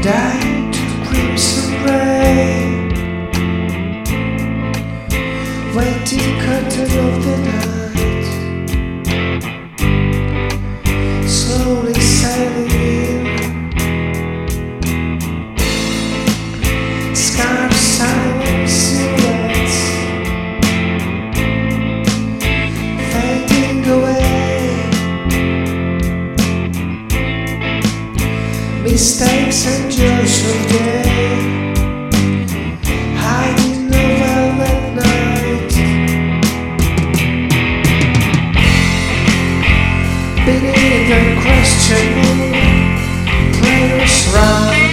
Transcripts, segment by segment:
Dying to crimson rain, waiting curtain of the night, slowly sailing in, scarf silent silhouettes fading away, mistakes and joys of day, hiding the velvet night, beneath the questioning players round,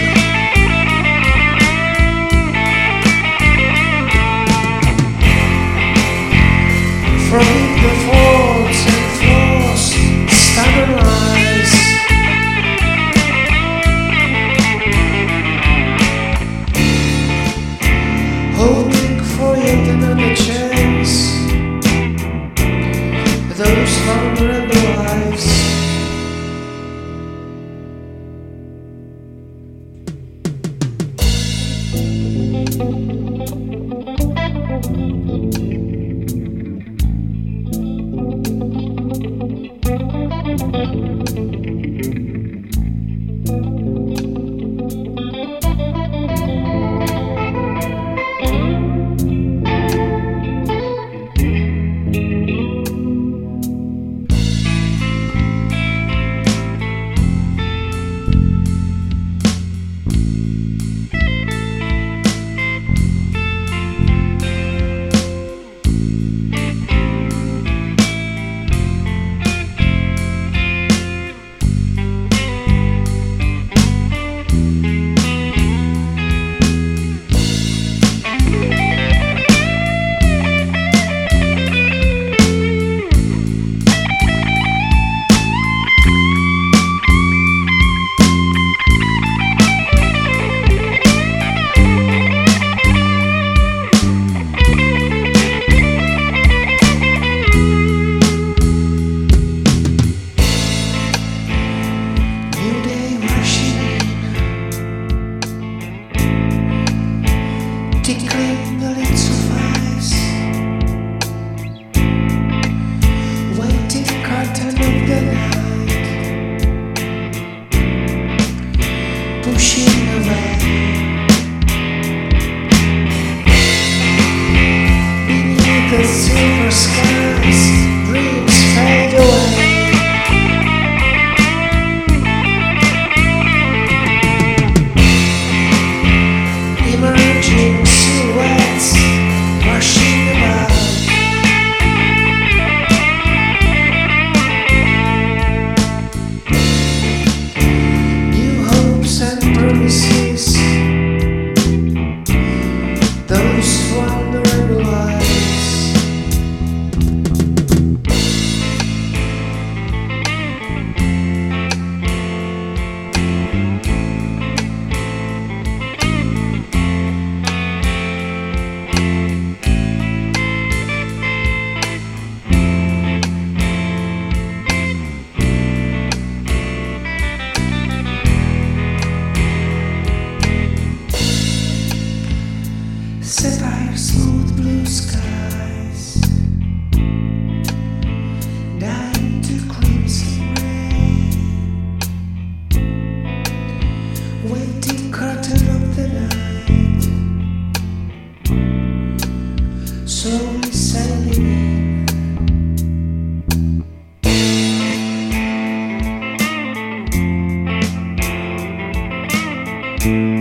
from the faults and flaws stabilize, hoping for yet another chance, those vulnerable lives. Tickling the lids of eyes, waiting curtain of the night, pushing away, beneath the silver skies, dreams fade away, emerging silhouettes rushing about, new hopes and promises, those wandering lives. Sapphire smooth blue skies, dying to crimson rain, waiting curtain of the night, slowly sailing in.